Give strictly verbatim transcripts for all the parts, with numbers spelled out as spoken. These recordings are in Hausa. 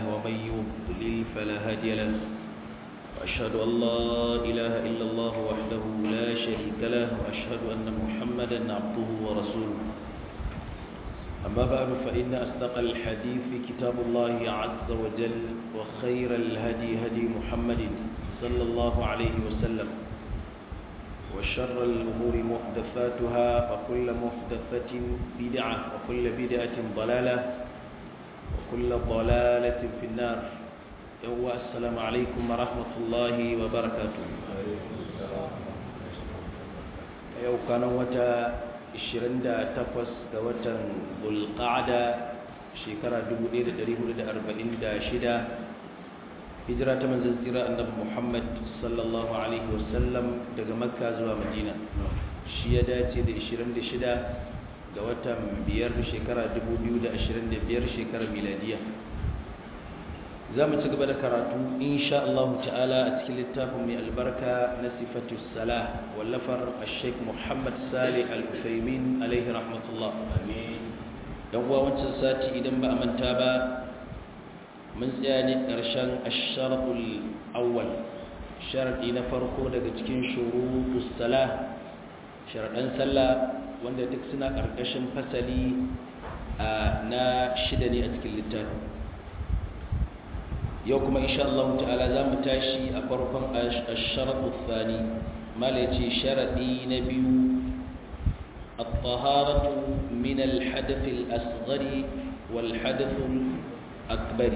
ومن يضلل فلا هادي له وأشهد أن لا إله إلا الله وحده لا شريك له وأشهد أن محمدا عبده ورسوله أما بعد فإن أصدق الحديث كتاب الله عز وجل وخير الهدي هدي محمد صلى الله عليه وسلم وشر الأمور محدثاتها وكل محدثة بدعة وكل بدعة ضلالة وكل ضلالة في النار. السلام عليكم ورحمة الله وبركاته. يوم كان وتا ishirin da takwas ga watan Zulqa'ada shekara dubu ɗaya da ɗari hudu da arba'in da shida hijira ta manzon tsira annabi Muhammad sallallahu alaihi wasallam daga Makka zuwa Madina, shi ya dace da ishirin da shida ga watan biyar shekara dubu biyu da ashirin da biyar shekarar miladiya. za mu ci gaba da karatu insha Allah ta'ala a cikin littafin mai albarka na sifatu salah wallafar al-sheikh Muhammad Salih al-Uthaymin alaihi rahmatullah. Amin. Dan uwa wancan sati idan ba a manta ba mun tsaya ne karshen ash-sharatul awwal, sharadi na farko daga cikin shurutus salah, sharadan sallah wanda duk suna karkashin fasali na shida ne a cikin littafin. yau kuma insha Allah ta'ala za mu tashi a farkon ash-sharatu thani, mala yace sharadi na biyu at-taharatu min al-hadath al-asghar wal hadath al-akbar.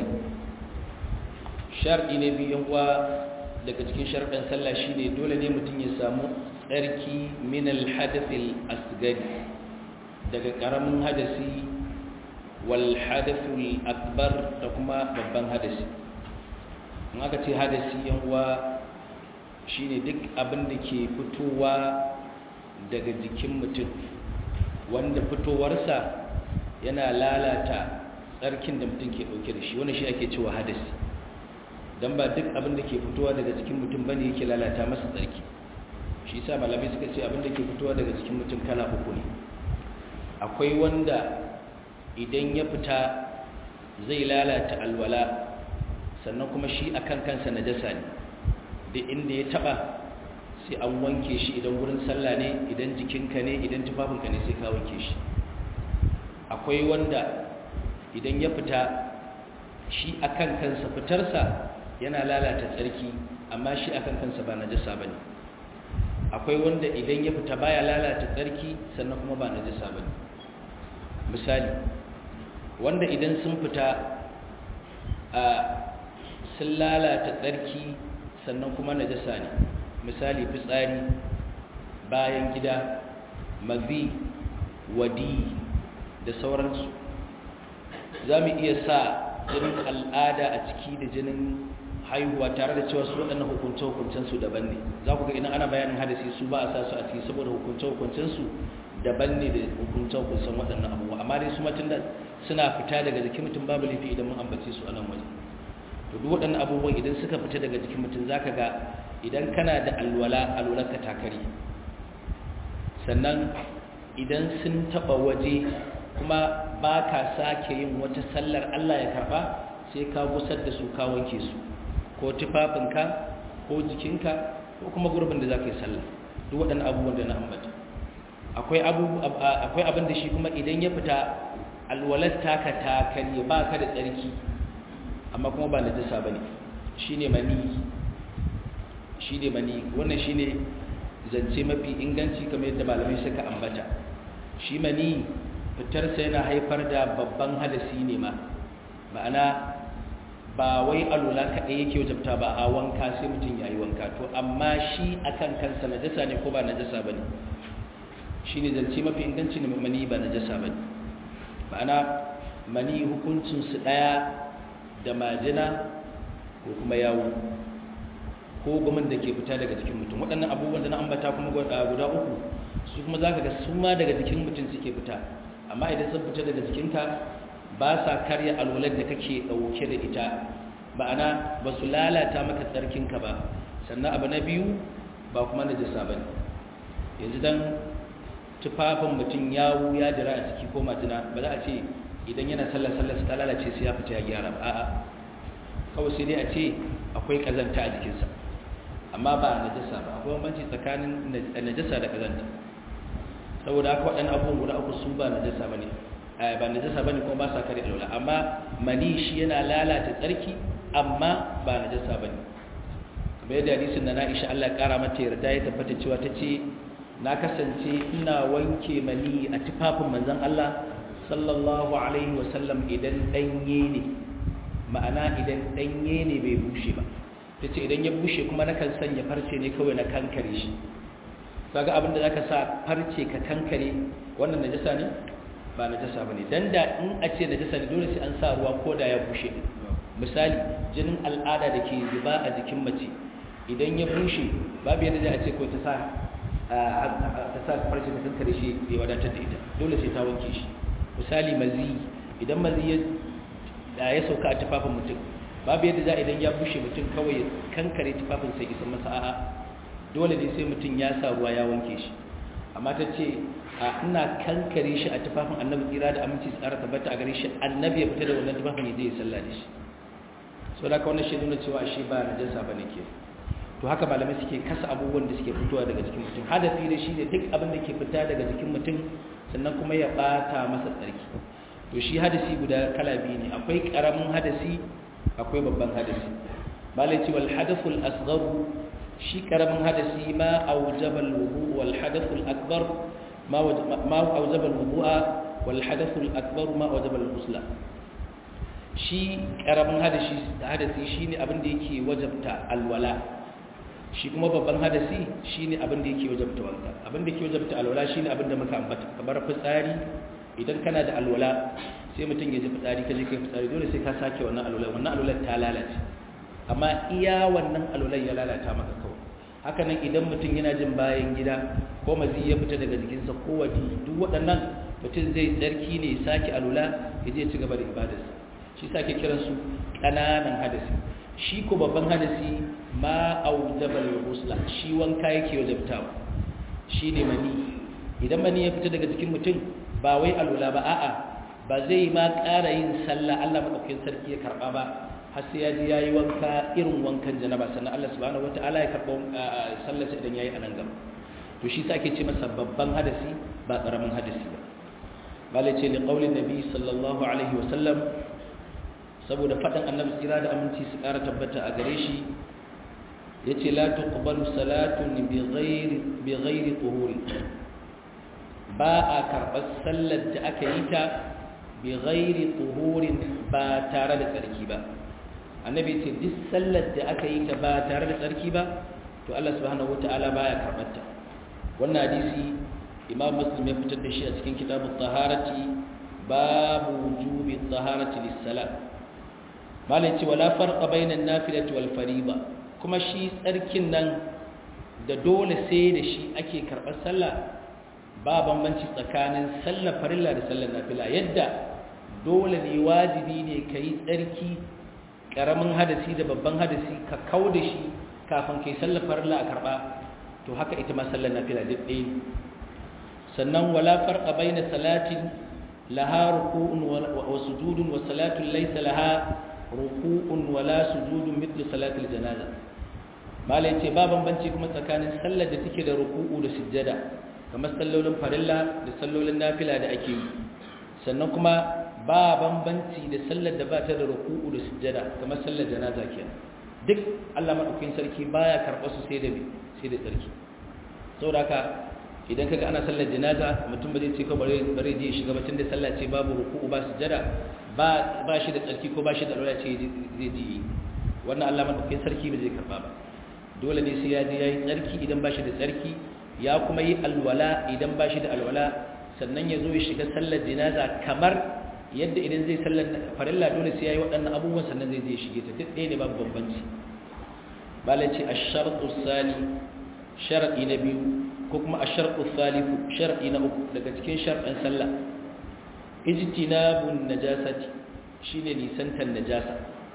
sharadi na biyu wa daga cikin sharadan sallah shine dole ne mutum ya samu tsarki min al-hadath al-asghar daga karamin hadasi wal hadath al-akbar da kuma babban hadasi. in aka ce hadasi yan uwa shine duk abin da ke fitowa daga jikin mutum wanda fitowarsa yana lalata tsarkin da mutum ke dauke da shi, wannan shi ake cewa hadasi. dan ba duk abin da ke fitowa daga jikin mutum bane yake lalata masa tsarki. shi yasa malamai suka ce abin da ke fitowa daga jikin mutum kala uku ne. akwai wanda idan ya fita zai lalata alwala, sannan kuma shi akan kansa najasa ne, da inda ya taba sai an wanke shi, idan gurin sallah ne, idan jikinka ne, idan tufafinka ne sai ka wanke shi. akwai wanda idan ya fita shi akan kansa fitarsa yana lalata tsarki, amma shi akan kansa ba najasa bane. akwai wanda idan ya fita baya lalata tsarki sannan kuma ba najasa bane. misali wanda idan sun fita a sun lalata tsarki sannan kuma najasa ne, misali fitsari, bayan gida, mazi, wadi da sauransu. za mu iya sa jinin al'ada a ciki da jinin haihuwa tare da cewa su waɗannan hukunce-hukuncensu daban ne. za ku ga idan ana bayanin hadasi su ba a sa su a ciki saboda hukunce-hukuncensu daban ne da hukunce-hukuncen waɗannan abubuwa, amma dai su matun da suna fita daga jikin mutum babu laifi idan mun ambace su a nan waje. to duk waɗannan abubuwan idan suka fita daga jikin mutum zaka ga idan kana da alwala alwalarka ta kare, sannan idan sun taɓa waje kuma ba ka sake yin wata sallar Allah ya karɓa sai ka gusar da su ka wanke su, ko tufafinka ko jikinka ko kuma gurbin da za ka yi sallah. duk waɗannan abubuwan da na ambata akwai abin da shi kuma idan ya fita alwalar taka ta karye ba ka da tsarki amma kuma ba najasa bane, shine mani. shine mani wannan shine zance mafi inganci kamar yadda malamai suka ambata. shi mani fitar sa yana haifar da babban hadasi ne ma, ma'ana ba wai alula kaɗai yake wajabta ba, a wanka sai mutum yayi wanka. to amma shi akan kansa najasa ne ko ba najasa bane? shine zance mafi inganci ne, mani ba najasa bane. ma'ana mani hukuncin su daya da majina ko kuma yawo ko gumin da ke fita daga jikin mutum. waɗannan abubuwan da na ambata kuma guda uku su kuma za ka ga su ma daga jikin mutum suke fita, amma idan sun fita daga jikinka ba sa karya alwalar da kake ɗauke da ita, ma'ana ba su lalata maka tsarkinka ba. sannan abu na biyu ba kuma najasa ba ne. yanzu dan tufafin mutum yawo ya jira a ciki ko majina ba za a ce idan yana sallar sallar ta lalace sai ya fita ya gyara ba. a'a kawai sai dai a ce akwai kazanta a jikinsa amma ba najasa ba. Akwai bambanci tsakanin najasa da kazanta, saboda haka waɗannan abubuwan guda uku su ba najasa bane ba najasa bane kuma ba sa kare alwala. Amma mani shi yana lalata tsarki amma ba najasa bane. Kamar yadda hadisin da Aisha Allah ya kara mata yarda ya tabbata cewa tace na kasance ina wanke mani a tufafin manzon Allah sallallahu alaihi wasallam idan danye ne, ma'ana idan danye ne bai bushe ba. Tace idan ya bushe kuma nakan sanya farce ne kawai na kankare shi. Kaga abin da zaka sa farce ka kankare wannan najasa ne ba najasa bane. Dan da in a ce najasa ne dole sai an sa ruwa ko da ya bushe. Misali jinin al'ada da ke zuba a jikin mace idan ya bushe babu yadda za a ce ko ta sa ta sa farce ta kankare shi ya wadatar da ita, dole sai ta wanke shi. Misali mazi, idan mazi ya ya sauka a tufafin mutum babu yadda za idan ya bushe mutum kawai ya kankare tufafin sai isa masa, a'a dole ne sai mutum ya sa ruwa ya wanke shi. Amma ta ce a ina kankare shi a tufafin annabi tsira da aminci tsara tabbata a gare shi, annabi ya fita da wannan tufafin ya je ya sallah da shi. So da ka wannan shi nuna cewa shi ba najasa bane ke. To haka malamai suke kasa abubuwan da suke fitowa daga jikin mutum. Hadasi ne shi ne duk abin da ke fita daga jikin mutum sannan kuma ya bata masa tsarki. To shi hadasi guda kala biyu ne, akwai karamin hadasi akwai babban hadasi. Malai ce wal hadathul asghar, shi karamin hadasi ma aujaba al-wudu wal hadathul akbar ma ma aujaba al-wudu'a wal hadathul akbar ma aujaba al-ghusla. Shi karamin hadasi hadasi shine abin da yake wajabta alwala, shi kuma babban hadasi shine abin da yake wajabta wanka. Abin da yake wajabta alwala shine abin da muka ambata, kamar fitsari. Idan kana da alwala sai mutum ya ji fitsari kaje kai fitsari dole sai ka sake wannan alwala, wannan alwala ta lalace. Amma iya wannan alwala ya lalata maka kawai. Haka nan idan mutum yana jin bayan gida ko mazi ya fita daga jikinsa ko wadi, duk waɗannan mutum zai tsarki ne sake alwala ya je ci gaba da ibadarsa. Shi sake kiransu ƙananan hadasi. Shi ko babban hadasi ma aujabal ghusla, shi wanka yake wajabtawa, shi ne mani. Idan mani ya fita daga jikin mutum ba wai alwala ba, a'a ba zai ma ƙara yin sallah Allah madaukakin sarki ya karba ba har sai ya ji yayi wanka irin wankan janaba, sannan Allah subhanahu wataala ya karba sallarsa idan yayi anan gaba. To shi sa ake ce masa babban hadasi ba karamin hadasi ba. Bale ce li qaulin nabi sallallahu alaihi wasallam, saboda faɗin annabi tsira da aminci su ƙara tabbata a gare shi, ya ce la tuqbalu salatun bi ghairi bi ghairi tuhuri, ba a karɓar sallar da aka yi ta bi ghairi tuhurin ba tare da tsarki ba. Annabi ce duk sallar da aka yi ta ba tare da tsarki ba to Allah subhanahu wataala baya karɓar ta. Wannan hadisi Imam Muslim ya fitar da shi a cikin kitabut taharati, babu wujubi taharati lis-salat. Malai ce wala farqa bainan nafilati wal fariida, kuma shi tsarkin nan da dole sai da shi ake karɓar sallah ba bambanci tsakanin sallar farilla da sallar nafila. Yadda dole ne wajibi ne kai tsarki karamin hadasi da babban hadasi ka kauda shi kafin kai sallar farilla a karɓa, to haka ita ma sallar nafila duk ɗaya. Sannan wala farqa baina salatin laha ruku'un wa sujudun wa salatun laysa laha ruku'un wala sujudun mithlu salatil janaza. Malai ce ba bambanci kuma tsakanin sallar da take da ruku'u da sujjada kamar sallolin farilla da sallolin nafila da ake yi. Sannan kuma ba bambanci da sallar da ba ta da ruku'u da sujjada kamar sallar janaza kenan. Duk Allah madaukakin sarki baya karɓar su sai da sai da sarki. Saboda haka idan kaga ana sallar janaza mutum ba zai ce ko bare bare je shiga batun da sallah ce babu ruku'u ba sujjada ba ba shi da tsarki ko ba shi da alwala ce zai ji, wannan Allah madaukakin sarki ba zai karba ba. Dole ne sai ya ji yayi tsarki idan ba shi da tsarki, ya kuma yi alwala idan ba shi da alwala, sannan ya zo ya shiga sallar janaza kamar yadda idan zai sallar farilla dole sai yayi waɗannan abubuwan sannan zai je shige ta. Duk ɗaya ne babu bambanci. Balaci ash-shartu sani, shar'i na biyu ko kuma ash-shartu thalithu, shar'i na uku daga cikin shar'an sallah, ijtinabun najasati, shine nisantan najasa.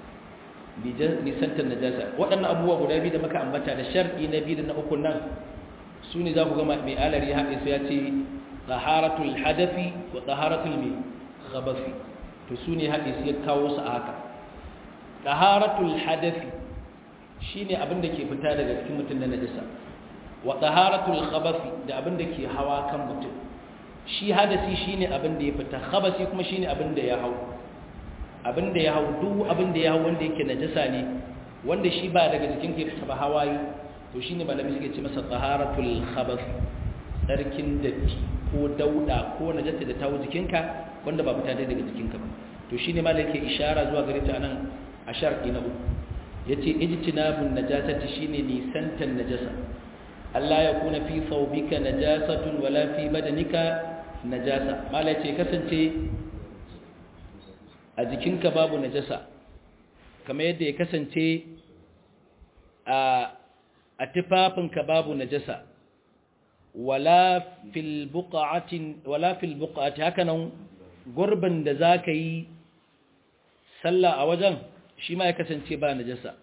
Nisantan najasa waɗannan abubuwa guda biyu da muka ambata da shar'i na biyu da na uku nan su ne za ku ga mai alari haɗe su ya ce taharatul hadafi wa taharatul mai khabafi, to su ne haɗe su ya kawo su a haka. taharatul hadathi shine abin da ke fita daga cikin mutum na najasa wa taharatul khabathi da abin da ke hawa kan mutum shi hadasi shine abin da ya fita khabasi kuma shine abin da ya hau abin da ya hau duk abin da ya hau wanda yake najasa ne wanda shi ba daga jikin ka fita ba hawaye to shine malami suke ce masa taharatul khabath tsarkin datti ko dauda ko najasa da tawo jikinka wanda ba fita daga jikinka ba to shine malai yake ishara zuwa gare ta nan a shar'i na uku yace ijtinabun najasati shine nisantan najasa Allah ya kuna fi thawbika najasatun wala fi badanika najasa malai ce kasance a jikinka babu najasa kamar yadda ya kasance a a tufafinka babu najasa wala fil buqatin wala fil buqati hakanan gurbin da zaka yi sallah a wajen shi ma ya kasance ba najasa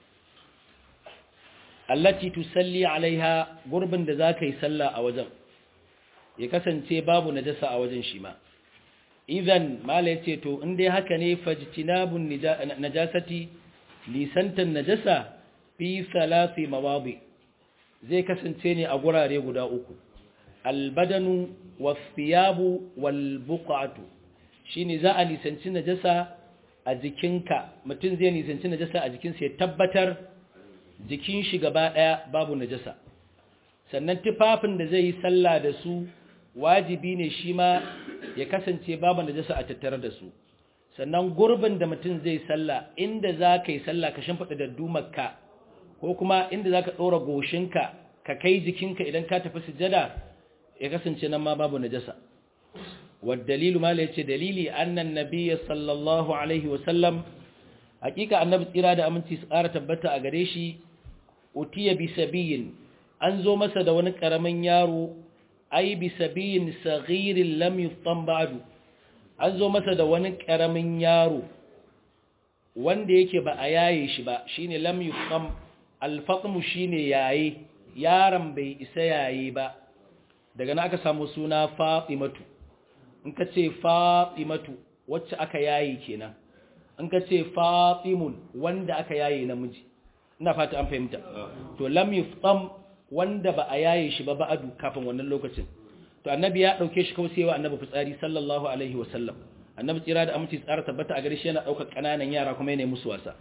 allati tusalli alaiha gurbin da zaka yi sallah a wajen ya kasance babu najasa a wajen shi ma idan mala yace to in dai haka ne fajtinabun najasati lisantan najasa fi salasi mawadi zai kasance ne a gurare guda uku albadanu was-thiyabu wal-buqatu shine za a lisanci najasa a jikinka mutum zai nisanci najasa a jikinsa ya tabbatar jikin shi gaba daya babu najasa sannan tufafin da zai yi sallah da su wajibi ne shi ma ya kasance babu najasa a tattare da su sannan gurbin da mutum zai sallah inda za ka yi sallah ka shimfiɗa da dumarka ko kuma inda za ka ɗora goshinka ka kai jikinka idan ka tafi sujada ya kasance nan ma babu najasa والدليل ما ليش دليلي أن النبي صلى الله عليه وسلم حقيقة النبي إرادة أمنتي سآرة تبتا أغريشي أتي بسبي أنزو مسد ونكر من يارو أي بسبي صغير لم يفطن بعد أنزو مسد ونكر من يارو wanda yake ba a yaye shi ba shine lam yufam alfatmu shine yaye yaron bai isa yaye ba daga nan aka samu suna Fatimatu in ka ce Fatimatu wacce aka yaye kenan in ka ce Fatimun wanda aka yaye namiji ina fata an fahimta to lam yufam wanda ba a yaye shi ba ba'adu kafin wannan lokacin to annabi ya dauke shi kaucewa annabi fitsari sallallahu alaihi wasallam annabi tsira da aminci tsara tabbata a gare shi yana daukar kananan yara kuma yana musu wasa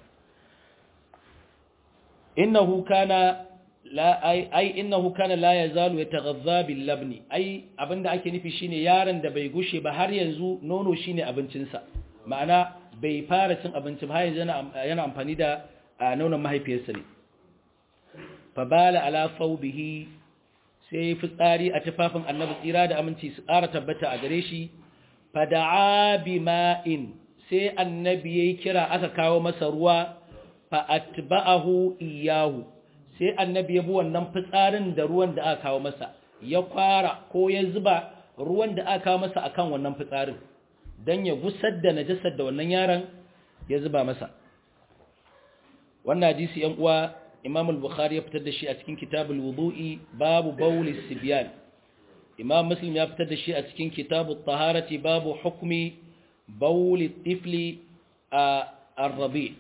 innahu kana la ai ai innahu kana la yazalu yataghadha bil labni ai abinda ake nufi shine yaron da bai gushe ba har yanzu nono shine abincin sa ma'ana bai fara cin abinci ba har yanzu yana amfani da nonon mahaifiyarsa ne fa bala ala thawbihi sai fitsari a tufafin annabi tsira da aminci su ƙara tabbata a gare shi fada'a bima'in sai annabi yayi kira aka kawo masa ruwa fa atba'ahu iyahu sai annabi ya bi wannan fitsarin da ruwan da aka kawo masa ya kwara ko ya zuba ruwan da aka kawo masa akan wannan fitsarin dan ya gusar da najasar da wannan yaron ya zuba masa wannan hadisi yan uwa Imam al-Bukhari ya fitar da shi a cikin Kitabul Wudu'i babu bawlis sibyan Imam Muslim ya fitar da shi a cikin Kitabut Taharati babu hukmi bawlit tifli ar-rabi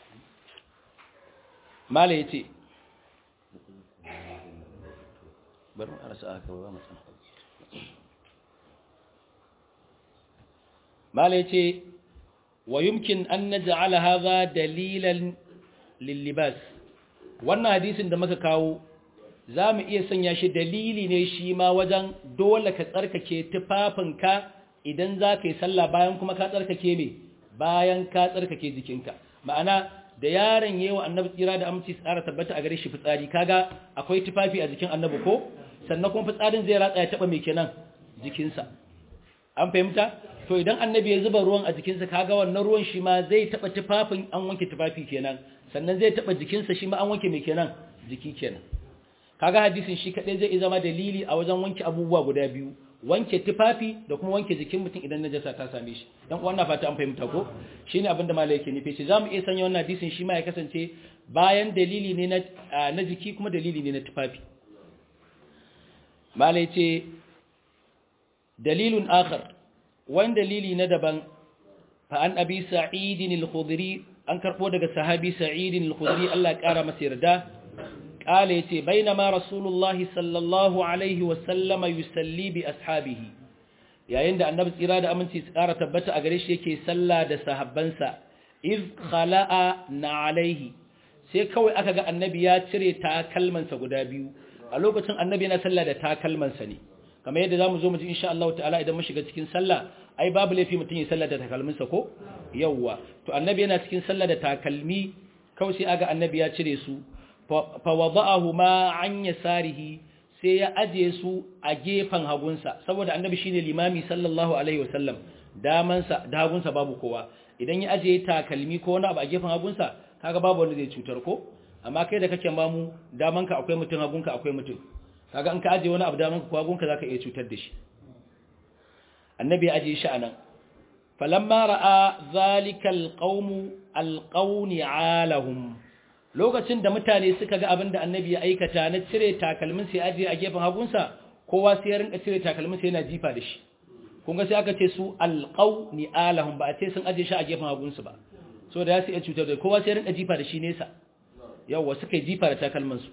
mala yace bari a rasa aka ba masa mala yace wa yumkin an naj'ala hadha dalilan lil-libas wannan hadisin da muka kawo zamu iya sanya shi dalili ne shi ma wajen dole ka tsarkake tufafinka idan zaka yi sallah bayan kuma ka tsarkake me bayan ka tsarkake jikinka ma'ana da yaron yewa annabi tsira da aminci tsara tabbata a gare shi fitsari kaga akwai tufafi a jikin annabi ko sannan kuma fitsarin zai ratsa ya taba me kenan jikinsa an fahimta to idan annabi ya zuba ruwan a jikinsa kaga wannan ruwan shi ma zai taba tufafin an wanke tufafi kenan sannan zai taba jikinsa shi ma an wanke me kenan jiki kenan kaga hadisin shi kadai zai zama dalili a wajen wanke abubuwa guda biyu wanke tufafi da kuma wanke jikin mutum idan najasa ta same shi dan wannan fata an fahimta ko shine abinda malai yake nufi shi zamu iya sanya wannan hadisin shi ma ya kasance bayan dalili ne na na jiki kuma dalili ne na tufafi malai ce dalilun akhar wani dalili na daban fa an abi sa'id al-khudri an karbo daga sahabi Sa'id al-Khudri Allah ya kara masa yarda qala yace bainama rasulullahi sallallahu alaihi wa sallama yusalli bi ashabihi yayin da annabi tsira da aminci su kara tabbata a gare shi yake sallah da sahabbansa iz khala'a na alaihi sai kawai aka ga annabi ya cire takalmansa guda biyu a lokacin annabi yana sallah da takalmansa ne kamar yadda zamu zo mu ji insha Allah ta'ala idan mun shiga cikin sallah ai babu laifi mutun ya sallah da takalminsa ko yawa to annabi yana cikin sallah da takalmi kawai sai aga annabi ya cire su fa wada'ahu ma an yasarihi sai ya aje su a gefen hagunsa saboda annabi shine limami sallallahu alaihi wasallam damansa da hagunsa babu kowa idan ya aje takalmi ko wani abu a gefen hagunsa kaga babu wanda zai cutar ko amma kai da kake mamu damanka akwai mutum hagunka akwai mutum kaga in ka aje wani abu damanka ko hagunka zaka iya cutar da shi annabi ya aje shi anan falamma ra'a zalika alqawmu alqawni alahum lokacin da mutane suka ga abinda annabi ya aikata na cire takalmin sai aje a gefen hagunsa kowa sai ya rinka cire takalmin sai yana jifa da shi kun ga sai aka ce su alqawni alahum ba a ce sun aje shi a gefen hagunsu ba so da ya sai ya cutar da kowa sai ya rinka jifa da shi nesa yawa suka yi jifa da takalmansu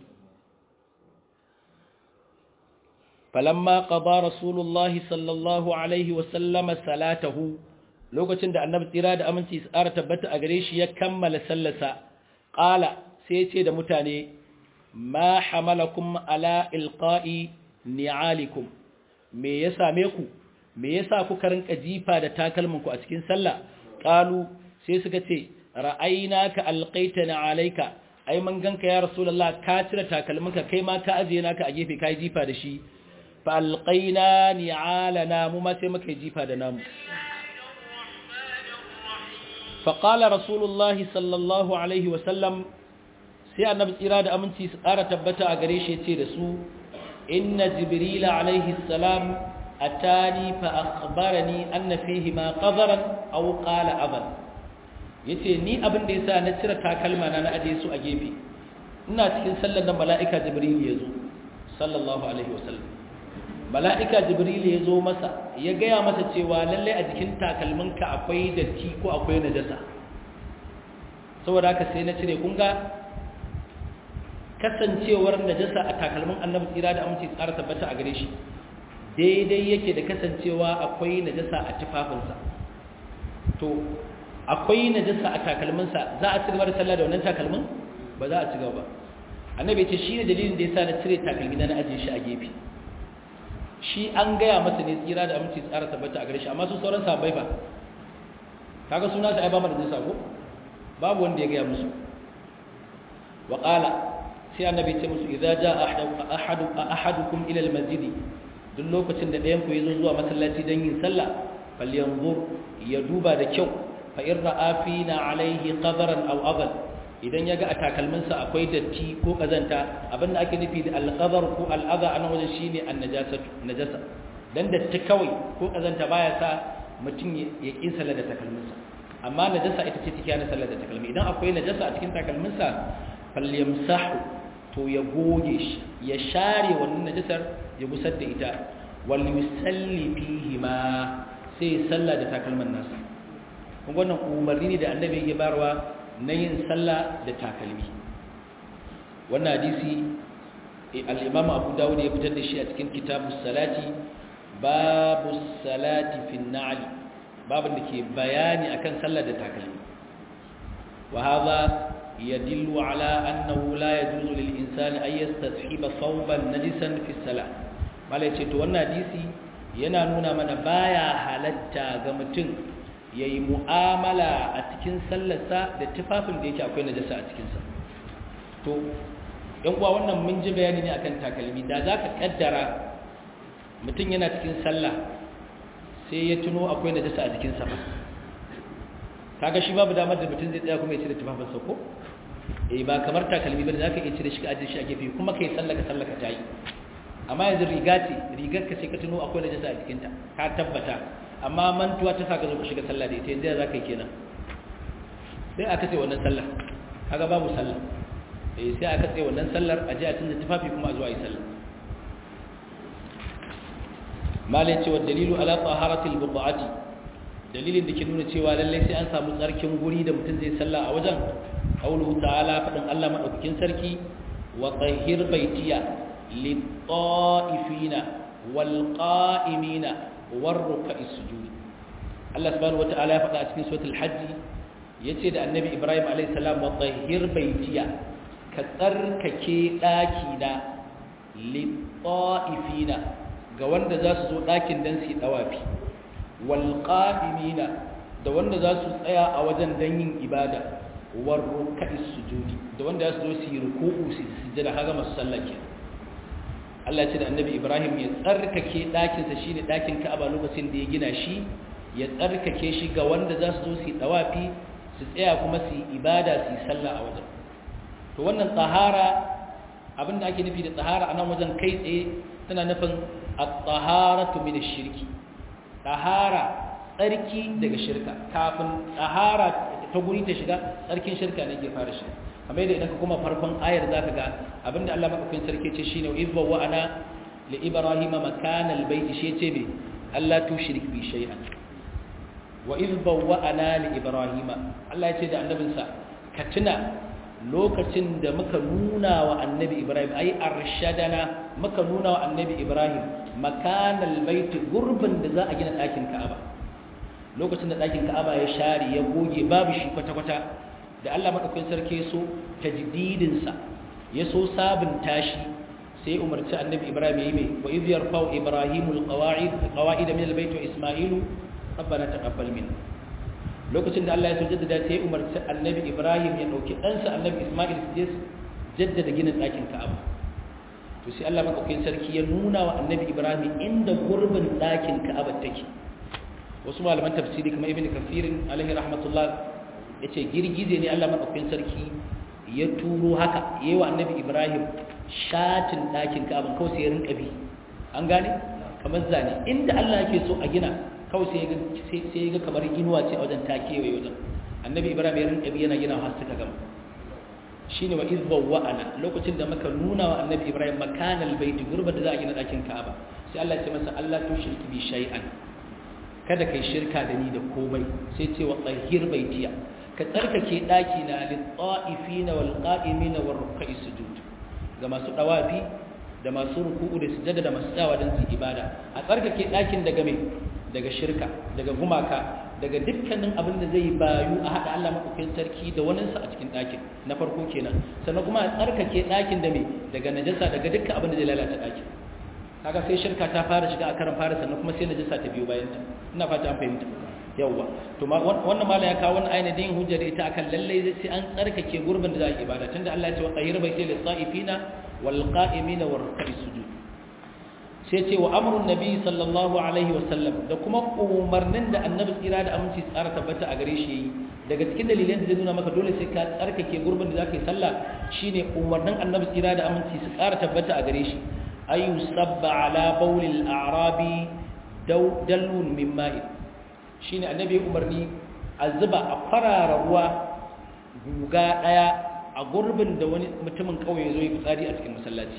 falamma qada rasulullahi sallallahu alaihi wasallama salatahu lokacin da annabi tsira da aminci tsara tabbata a gare shi ya kammala sallarsa qala sai ce da mutane ma hamalakum ala ilqa'i ni'alikum me ya same ku me yasa kuka rinka jifa da takalmanku a cikin sallah qalu sai suka ce ra'aynaka alqaitana alayka ai mun ganka ya rasulullah ka cire takalminka kai ma ka ajiye naka a gefe kai jifa da shi fa alqaina ni'alana mu ma sai muka jifa da namu fa qala rasulullah sallallahu alaihi wa sallam sai annabi tsira da aminci su ƙara tabbata a gare shi yace da su inna jibril alaihi salam atani fa akhbarani anna fihi ma qadaran aw qala aban yace ni abin da yasa na cire takalma na na aje su a gefe ina cikin sallar da mala'ika jibril yazo sallallahu alaihi wasallam mala'ika jibril yazo masa ya gaya masa cewa lalle a jikin takalminka akwai datti ko akwai najasa saboda haka sai na cire kun ga kasancewar najasa a takalmin annabi tsira da aminci tsara tabbata a gare shi daidai yake da kasancewa akwai najasa a tufafinsa to akwai najasa a takalminsa za a cigaba da sallah da wannan takalmin ba za a cigaba ba annabi ya ce shi ne dalilin da yasa na cire takalmi na ajiye shi a gefe shi an gaya masa ne tsira da aminci tsara tabbata a gare shi amma su sauran sahabbai ba kaga suna su ai ba mu da najasa ko babu wanda ya gaya musu wa qala sai annabi ya ce musu idza jaa ahadu ahadukum ila almasjid duk lokacin da ɗayan ku yazo zuwa masallaci don yin sallah falyanzur ya duba da kyau fa in ra'a fina alaihi qadaran aw adal idan yaga a takalminsa akwai datti ko kazanta abinda ake nufi da al-qadar ko al-adha anan wajen shine an-najasatu najasa dan datti kawai ko kazanta baya sa mutum ya kin sallar da takalminsa amma najasa ita ce take yana sallar da takalmi idan akwai najasa a cikin takalminsa falyamsahu to ya goge shi ya share wannan najasar ya gusar da ita wal yusalli fihi ma sai sallah da takalman nasa kuma wannan umarni ne da annabi ya barwa na yin sallah da takalmi wannan hadisi al-Imam Abu Dawud ya fitar da shi a cikin kitabus salati babus salati fi an-na'l babin da ke bayani akan sallah da takalmi wa hadha yadullu ala annahu la yajuzu lil insani an yastashiba thawban najisan fi as-salah malai ce to wannan hadisi yana nuna mana baya halatta ga mutum ya yi mu'amala a cikin sallarsa da tufafin da yake akwai najasa a cikinsa to yan uwa wannan mun ji bayani ne akan takalmi da za ka kaddara mutum yana cikin sallah sai ya tuno akwai najasa a jikinsa ba kaga shi babu damar da mutum zai tsaya kuma ya cire tufafinsa ko eh ba kamar takalmi ba da za ka iya cire shi ka ajiye shi a gefe kuma ka yi sallaka sallaka ta yi amma yanzu riga ce rigar ka sai ka tuno akwai najasa a jikinta ka tabbata amma mantuwa ta saka zo ka shiga sallah da ita yanzu za ka yi kenan sai aka ce wannan sallah kaga babu sallah eh sai aka ce wannan sallar a je a canza tufafi kuma a zuwa yi sallah malai ce wa dalilu ala taharatil buqati dalilin da ke nuna cewa lallai sai an samu tsarkin guri da mutum zai sallah a wajen qauluhu ta'ala fadin Allah madaukakin sarki wa tahhir baitiya lit-ta'ifina wal-qa'imina war-ruk'is sujud Allah subhanahu wata'ala ya faɗa a cikin suratul hajj yace da annabi Ibrahim alayhi salam wa tahhir baitiya ka tsarkake daki na lit-ta'ifina ga wanda za su zo dakin dan su dawafi wal-qa'imina da wanda za su tsaya a wajen dan yin ibada war-ruk'is sujudi da wanda za su zo su yi ruku'u su sujada kaga masu sallah ke Allah ya ce da annabi Ibrahim ya tsarkake dakin sa shine dakin Ka'aba lokacin da ya gina shi ya tsarkake shi ga wanda za su zo su yi tawafi su tsaya kuma su yi ibada su yi sallah a wajen to wannan tsahara abinda ake nufi da tsahara a nan wajen kai tsaye tana nufin at-taharatu min ash-shirki tsahara tsarki daga shirka kafin tsahara ta guri ta shiga tsarkin shirka ne ke fara shi kamar yadda idan ka kuma farkon ayar zaka ga abinda Allah madaukakin sarki ce shine wa idh wa ana li ibrahima makana al-bayt shi ce me Allah tushrik bi shay'an wa idh bawwa'ana li ibrahima Allah ya ce da annabinsa ka tuna lokacin da muka nuna wa annabi ibrahim ai arshadana muka nuna wa annabi ibrahim makanal bait gurbin da za a gina ɗakin ka'aba lokacin da ɗakin ka'aba ya share ya goge babu shi kwata-kwata da Allah madaukakin sarki so tajdidin sa ya so sabunta shi sai umarci annabi ibrahim yayi mai wa idh yarfa'u ibrahimul qawa'id qawa'id min al-bayt wa isma'ilu rabbana taqabbal minna lokacin da Allah ya so jaddada sai umarci annabi Ibrahim ya dauki ɗansa annabi Ismail su jaddada ginin ɗakin Ka'aba to sai Allah madaukakin sarki ya nuna wa annabi Ibrahim inda gurbin ɗakin Ka'aba take wasu malaman tafsiri kamar Ibn Kathir alaihi rahmatullah yace girgize ne Allah madaukakin sarki ya turo haka yayi wa annabi Ibrahim shatin ɗakin Ka'aba kawai sai ya rinka bi an gane kamar zane inda Allah yake so a gina kawai sai ya ga kamar inuwa ce a wajen takewaye wajen annabi ibrahim ya rinka bi yana gina har suka gama shine wa izba wa'ana lokacin da muka nuna wa annabi ibrahim makanal baiti gurbar da za a gina dakin ka'aba sai Allah ya ce masa Allah tu shirki bi shay'an kada kai shirka da ni da komai sai ce wa tahhir baitiya ka tsarkake daki na lil ta'ifina wal qa'imina war ruk'i sujud ga masu dawafi da masu ruku'u da sujada da masu tsawa don su ibada a tsarkake dakin daga mai daga shirka daga gumaka daga dukkanin abin da zai bayu a haɗa Allah maɗaukakin sarki da waninsa a cikin ɗakin na farko kenan sannan kuma a tsarkake ɗakin da mai daga najasa daga dukkan abin da zai lalata ɗakin kaga sai shirka ta fara shiga a karan fara sannan kuma sai najasa ta biyo bayan ta ina fata an fahimta yawwa to wannan malam ya kawo wannan ayin da yin hujjar ita akan lallai sai an tsarkake gurbin da za a yi ibada tunda Allah ya ce wa qayyir baiti lis-sa'ifina wal qa'imina war ruk'i sujud sai ce wa amrun nabi sallallahu alaihi wasallam da kuma umarnin da annabi tsira da aminci tsara tabbata a gare shi yi daga cikin dalilan da zai nuna maka dole sai ka tsarkake gurbin da zaka yi sallah shine umarnin annabi tsira da aminci su tsara tabbata a gare shi ayu sabba ala bawlil a'rabi dallun min ma'i shine annabi umarni a zuba a farara ruwa guga daya a gurbin da wani mutumin kauye zo yi fitsari a cikin masallaci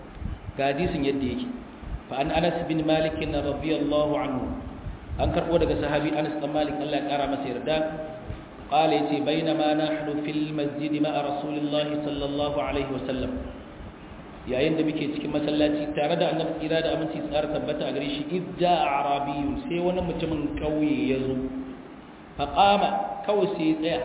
ga hadisin yadda yake فأن أنس بن مالك رضي الله عنه أنكر ودك صحابي أنس بن مالك الله كرم مسير دا قال يتي بينما نحن في المسجد مع رسول الله صلى الله عليه وسلم يا عند بك cikin masallaci tare da annabi kira da aminci tsara tabbata a gare shi idda arabiyyun sai wani mutumin kauye yazo fa qama kawai sai tsaya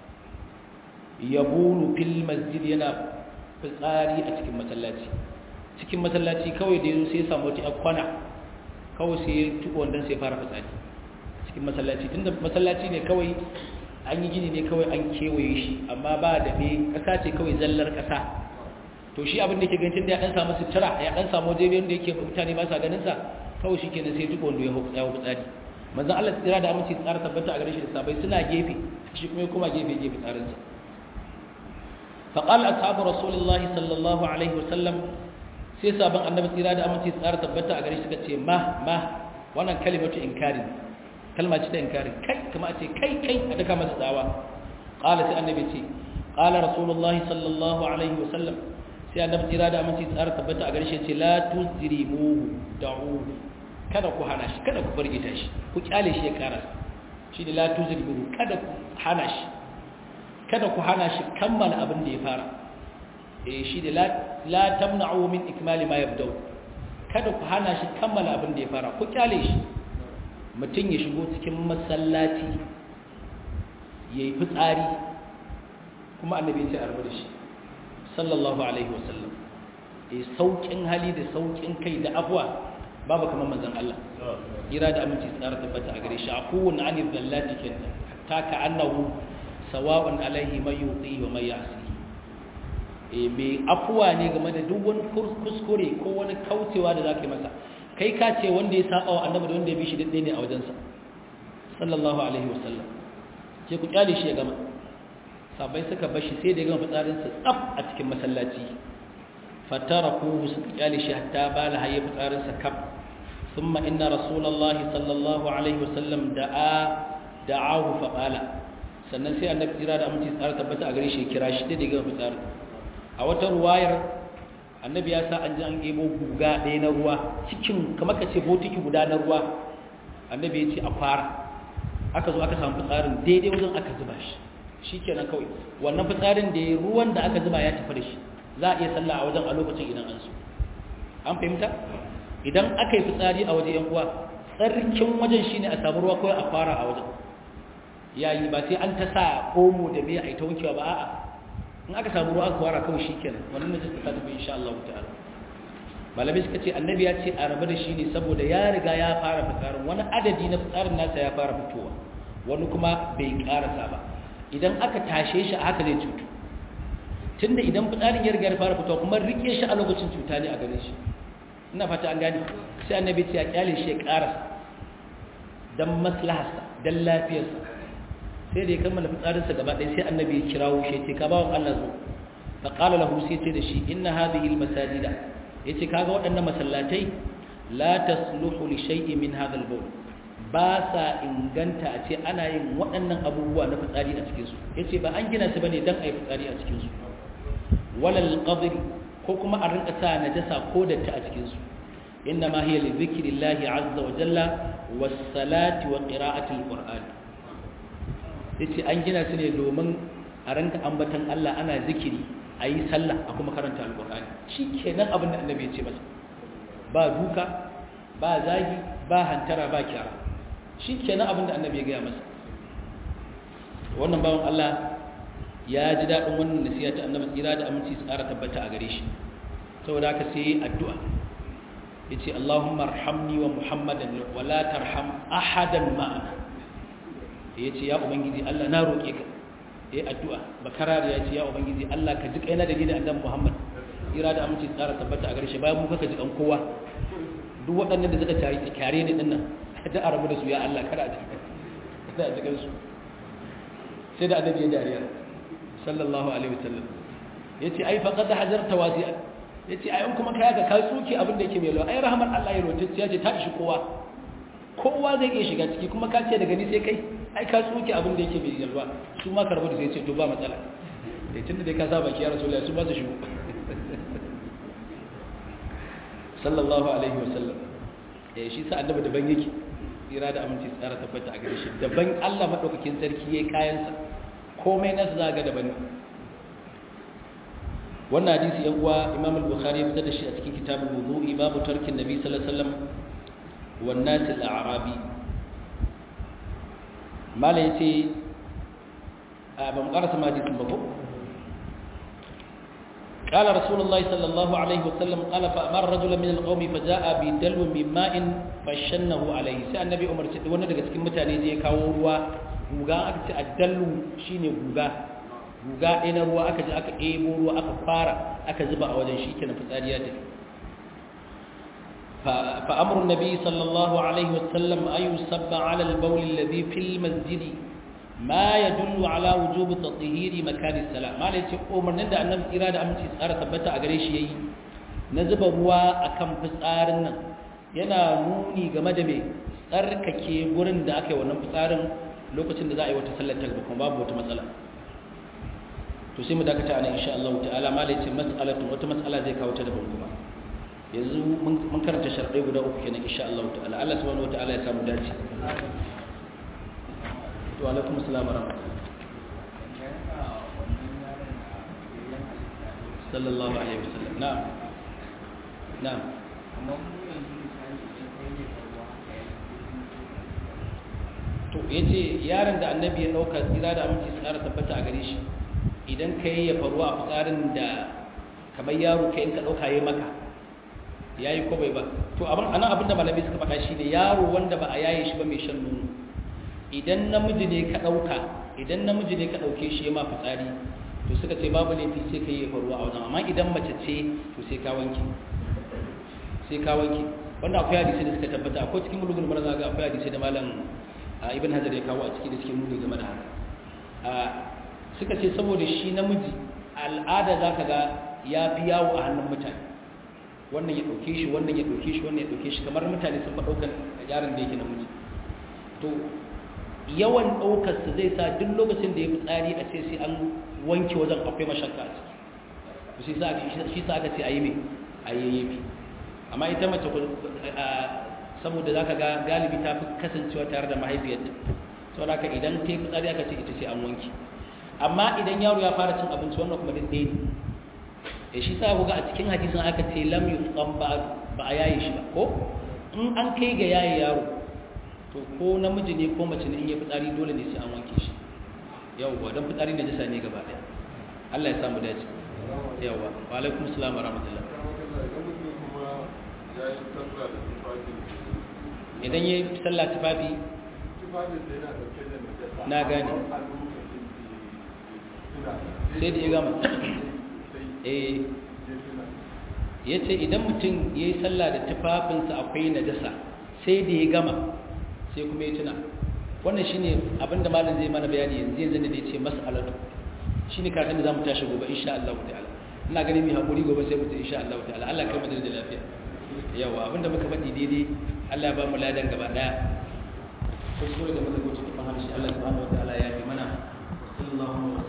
yabulu fil masjid yana fitsari a cikin masallaci cikin masallaci kawai da yanzu sai ya samu wata kwana kawai sai ya tuko wannan sai fara fitsari cikin masallaci tunda masallaci ne kawai an yi gini ne kawai an kewaye shi amma ba da me kasa ce kawai zallar kasa to shi abin da yake ganin tunda ya dan samu sutura ya dan samu waje wanda yake mutane ba sa ganin sa kawai shikenan sai tuko wanda ya hau fitsari manzon Allah tsira da aminci tsara tabbata a gare shi da sabai suna gefe shi kuma kuma gefe gefe tsarin sa فقال أصحاب رسول الله صلى الله عليه وسلم sai sabon annabi tsira da aminci tsara tabbata a gare shi kace ma ma wannan kalimatu inkari kalma ce ta inkari kai kuma a ce kai kai a daka masa tsawa qala sai annabi ce qala rasulullahi sallallahu alaihi wasallam sai annabi tsira da aminci tsara tabbata a gare shi ce la tuzrimuhu da'u kada ku hana shi kada ku fargita shi ku kyale shi ya karasa shi da la tuzribu kada ku hana shi kada ku hana shi kammala abin da ya fara eh shi da la la tamna'u min ikmali ma yabda kada ku hana shi kammala abin da ya fara ku kyale shi mutum ya shigo cikin masallaci yayi fitsari kuma annabi ya ce a rubuta shi sallallahu alaihi wasallam eh saukin hali da saukin kai da afwa babu kamar manzon Allah kira da aminci tsara tabbata a gare shi aqun ani dhallati kin ta ka annahu sawa'un alaihi may yuti wa may yasi eh me afwa ne game da duk wani kuskure ko wani kaucewa da zaka yi masa kai ka ce wanda ya saba wa annabi da wanda ya bi shi daidai ne a wajensa sallallahu alaihi wasallam ke ku kyale shi ya gama sabai suka bashi sai da ya gama fitsarinsa tsaf a cikin masallaci fatarakuhu suka kyale shi hatta bala haye fitsarinsa kaf thumma inna rasulullahi sallallahu alaihi wasallam da'a da'ahu fa qala sannan sai annabi jira da aminci tsara tabbata a gare shi kira shi da ya gama fitsarin a wata ruwayar annabi ya sa an ji an ebo guga ɗaya na ruwa cikin kamar ka ce botiki guda na ruwa annabi ya ce a fara aka zo aka samu fitsarin daidai wajen aka zuba shi shi kenan kawai wannan fitsarin da ya ruwan da aka zuba ya tafi da shi za a iya sallah a wajen a lokacin idan an so an fahimta idan aka yi fitsari a waje yan uwa tsarkin wajen shine a samu ruwa kawai a fara a wajen yayi ba sai an ta sa omo da bai a yi ta wankewa ba a'a in aka samu ruwa aka fara kawai shi kenan wannan ne zai tafi insha Allah ta'ala malamai suka ce annabi ya ce a rabu da shi ne saboda ya riga ya fara fitsarin wani adadi na fitsarin nasa ya fara fitowa wani kuma bai karasa ba idan aka tashe shi a haka zai cutu tunda idan fitsarin ya riga ya fara fitowa kuma rike shi a lokacin cuta ne a gare shi ina fata an gane sai annabi ce ya kyale shi ya karasa dan maslaharsa dan lafiyarsa sai da ya kammala fitsarinsa gaba ɗaya sai annabi ya kirawo shi ce ka bawan Allah zo fa qala lahu sai ce da shi inna hadhihi almasajida yace kaga waɗannan masallatai la tasluhu li shay'in min hadha al-bawl ba sa inganta a ce ana yin waɗannan abubuwa na fitsari a cikin su yace ba an gina su bane dan ayi fitsari a cikin su walal qadri ko kuma a rinka sa najasa ko datti a cikin su inna ma hiya li dhikrillahi azza wa jalla was salati wa qira'ati al-qur'an yace an gina su ne domin a ranka ambatan Allah ana zikiri ayi sallah a kuma karanta alqur'ani shikenan abin da annabi ya ce masa ba duka ba zagi ba hantara ba kyara shikenan abin da annabi ya gaya masa wannan bawon Allah ya ji dadin wannan nasiha ta annabi tsira da aminci su ƙara tabbata a gare shi saboda haka sai addu'a yace Allahumma arhamni wa Muhammadan wa la tarham ahadan ma'ana yace ya ubangiji Allah na roke ka yayi addu'a bakarar ya ce ya ubangiji Allah ka ji kaina da gidan annabi Muhammad tsira da aminci su ƙara tabbata a gare shi bayan mu kaka ji kan kowa duk waɗannan da suka tare kare ni dinnan da arabu da su ya Allah kada a ji kada a ji kansu sai da annabi ya dariya sallallahu alaihi wasallam yace ai faqad hajarta wasi'a yace ai kuma kai ga ka tsuke abin da yake mai lawa ai rahmar Allah ya rotace yace ta ishi kowa kowa zai iya shiga ciki kuma ka ce daga ni sai kai ai ka tsuke abin da yake mai yalwa su ma karbu da sai ce to ba matsala eh tunda dai ka saba ki ya rasulullahi su ba su shigo sallallahu alaihi wasallam eh shi sa annabi daban yake tsira da aminci tsara tabbata a gare shi daban Allah madaukakin sarki yayin kayansa komai nasu za ga daban wannan hadisi yan uwa Imam al-Bukhari ya fitar da shi a cikin kitabul wudu'i babu tarkin nabi sallallahu alaihi wasallam wan nas al-a'rabi mala yace a ban karasa ma hadisin ba ko قال رسول الله صلى الله عليه وسلم قال فأمر رجلا من القوم فجاء بدلو من ماء فشنه عليه sai annabi Umar ce wannan daga cikin mutane je kawo ruwa guga aka ce addallu shine guga guga ɗaya na ruwa aka je aka ɗebo ruwa aka fara aka zuba a wajen shikenan fitsari ya tafi fa amru nabi sallallahu alaihi wasallam ayu sabba ala al-bawl alladhi fil masjid ma yadullu ala wujub tatheeri makan as-salat mala yace umarnin da annabi tsira da aminci tsara tabbata a gare shi yayi na zuba ruwa akan fitsarin nan yana nuni game da me tsarkake gurin da aka yi wannan fitsarin lokacin da za a yi wata sallar talba kuma babu wata matsala to sai mu dakata ana insha Allah ta'ala mala yace mas'alatu wata matsala zai kawo ta daban kuma yanzu mun karanta sharɗai guda uku kenan insha Allah ta'ala Allah subhanahu wa ta'ala ya samu dace wa alaikum assalam wa rahmatullah sallallahu alaihi wasallam na'am na'am to yace yaron da annabi ya dauka tsira da aminci tsara tabbata a gare shi idan kai ya faruwa a fitsarin da kamar yaro kai in ka dauka yayi maka yayi ko bai ba to abin anan abin da malami suka faɗa shine yaro wanda ba a yaye shi ba mai shan nono idan namiji ne ka dauka idan namiji ne ka dauke shi ya ma fitsari to suka ce babu laifi sai kai ya faruwa a wajen amma idan mace ce to sai ka wanke sai ka wanke wanda akwai hadisi da suka tabbata akwai cikin mulugul marza ga akwai hadisi da malam ibn hajar ya kawo a ciki da suke nuni game da haka suka ce saboda shi namiji al'ada zaka ga ya fi yawo a hannun mutane wannan ya dauke shi wannan ya dauke shi wannan ya dauke shi kamar mutane sun fa daukan yaron da yake namiji to yawan daukar su zai sa duk lokacin da ya fi tsari a ce sai an wanke wajen akwai mashakka a ciki shi sa shi sa aka ce ayi me ayyayi amma ita mace saboda za ka ga galibi ta fi kasancewa tare da mahaifiyarta sau da idan ta yi fitsari aka ce ita ce an wanki amma idan yaro ya fara cin abinci wannan kuma din ɗaya ne ya shi sa ga a cikin hadisin aka ce lam yi tsan ba a yaye shi ba ko in an kai ga yaye yaro to ko namiji ne ko mace ne in ya fitsari dole ne sai an wanke shi yawwa don fitsari da jisa ne gaba ɗaya Allah ya samu dace yawwa wa alaikum salam wa rahmatullah idan ya yi sallah tufafi na gane sai da ya gama ya ce idan mutum ya yi sallah da tufafinsa akwai najasa sai da ya gama sai kuma ya tuna wannan shine abinda malam zai mana bayani yanzu yanzu da ya ce mas'alatu shine karatun da za mu tashi gobe insha Allah ta'ala ina ganin mai haƙuri gobe sai mu ce insha Allah ta'ala Allah kai mu da lafiya yawa abinda muka faɗi daidai Allah ya ba mu ladan gaba daya kuskure da muka goce cikin harshe Allah subhanahu wa ta'ala ya yi mana sallallahu